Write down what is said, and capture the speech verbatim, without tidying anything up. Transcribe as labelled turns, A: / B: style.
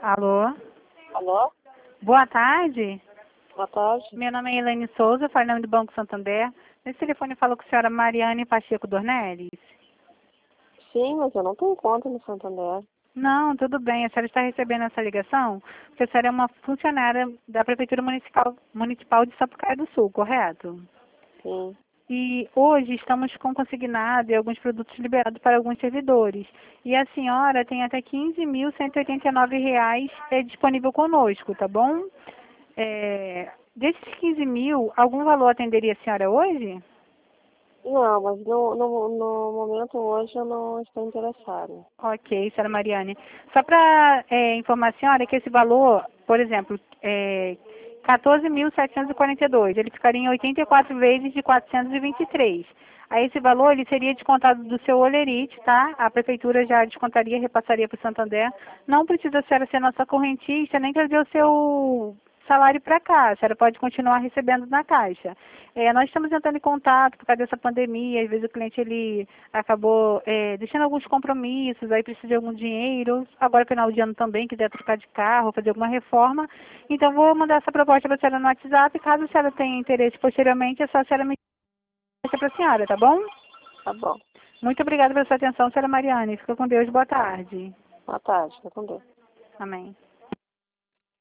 A: Alô?
B: Alô?
A: Boa tarde.
B: Boa tarde.
A: Meu nome é Elaine Souza, falo em nome do Banco Santander. Nesse telefone eu falo com a senhora Mariane Pacheco Dornelles.
B: Sim, mas eu não tenho conta no Santander.
A: Não, tudo bem. A senhora está recebendo essa ligação porque a senhora é uma funcionária da Prefeitura Municipal, Municipal de Sapucaia do Sul, correto?
B: Sim.
A: E hoje estamos com consignado e alguns produtos liberados para alguns servidores. E a senhora tem até quinze mil cento e oitenta e nove reais é, disponível conosco, tá bom? É, desses quinze mil, algum valor atenderia a senhora hoje?
B: Não, mas no, no, no momento hoje eu não estou interessada.
A: Ok, senhora Mariane. Só para é, informar a senhora que esse valor, por exemplo, é quatorze mil setecentos e quarenta e dois, ele ficaria em oitenta e quatro vezes de quatrocentos e vinte e três. Aí esse valor ele seria descontado do seu olerite, tá? A prefeitura já descontaria, repassaria para o Santander. Não precisa a senhora ser nossa correntista, nem trazer o seu salário para cá. A senhora pode continuar recebendo na caixa. É, nós estamos entrando em contato por causa dessa pandemia. Às vezes o cliente ele acabou é, deixando alguns compromissos, aí precisa de algum dinheiro. Agora, final de ano também, quiser trocar de carro, fazer alguma reforma. Então, vou mandar essa proposta para a senhora no WhatsApp. Caso a senhora tenha interesse posteriormente, é só a senhora me deixar para a senhora, tá bom?
B: Tá bom.
A: Muito obrigada pela sua atenção, senhora Mariane. Fica com Deus. Boa tarde.
B: Boa tarde. Fica com Deus.
A: Amém.